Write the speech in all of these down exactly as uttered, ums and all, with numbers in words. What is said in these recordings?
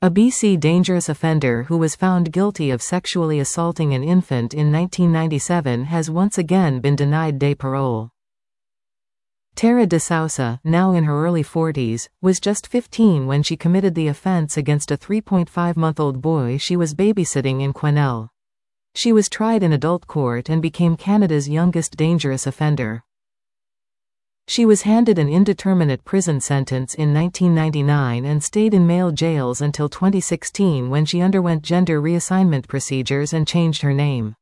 A B C dangerous offender who was found guilty of sexually assaulting an infant in nineteen ninety-seven has once again been denied day parole. Tara DeSouza, now in her early forties, was just fifteen when she committed the offense against a three point five month old boy she was babysitting in Quesnel. She was tried in adult court and became Canada's youngest dangerous offender. She was handed an indeterminate prison sentence in nineteen ninety-nine and stayed in male jails until twenty sixteen when she underwent gender reassignment procedures and changed her name.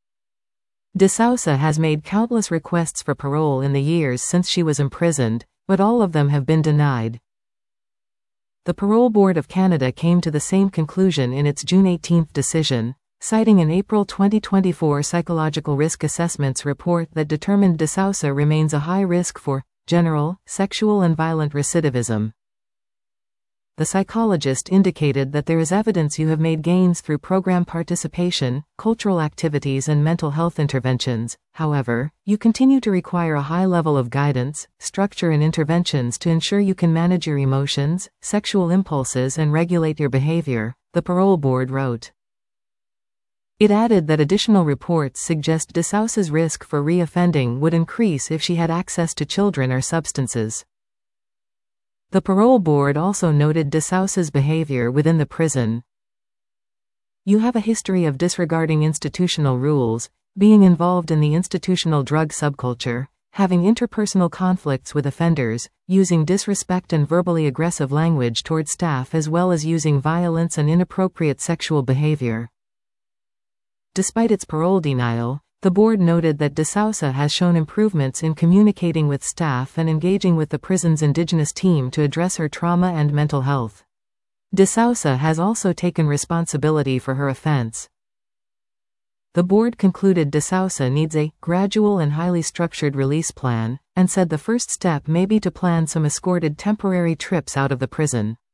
DeSouza has made countless requests for parole in the years since she was imprisoned, but all of them have been denied. The Parole Board of Canada came to the same conclusion in its June eighteenth decision, citing an April twenty twenty-four psychological risk assessments report that determined DeSouza remains a high risk for general, sexual and violent recidivism. The psychologist indicated that there is evidence you have made gains through program participation, cultural activities and mental health interventions. However, you continue to require a high level of guidance, structure and interventions to ensure you can manage your emotions, sexual impulses and regulate your behavior, the parole board wrote. It added that additional reports suggest DeSouza's risk for reoffending would increase if she had access to children or substances. The parole board also noted DeSouza's behavior within the prison. You have a history of disregarding institutional rules, being involved in the institutional drug subculture, having interpersonal conflicts with offenders, using disrespect and verbally aggressive language toward staff as well as using violence and inappropriate sexual behavior. Despite its parole denial, the board noted that DeSouza has shown improvements in communicating with staff and engaging with the prison's Indigenous team to address her trauma and mental health. DeSouza has also taken responsibility for her offense. The board concluded DeSouza needs a gradual and highly structured release plan, and said the first step may be to plan some escorted temporary trips out of the prison.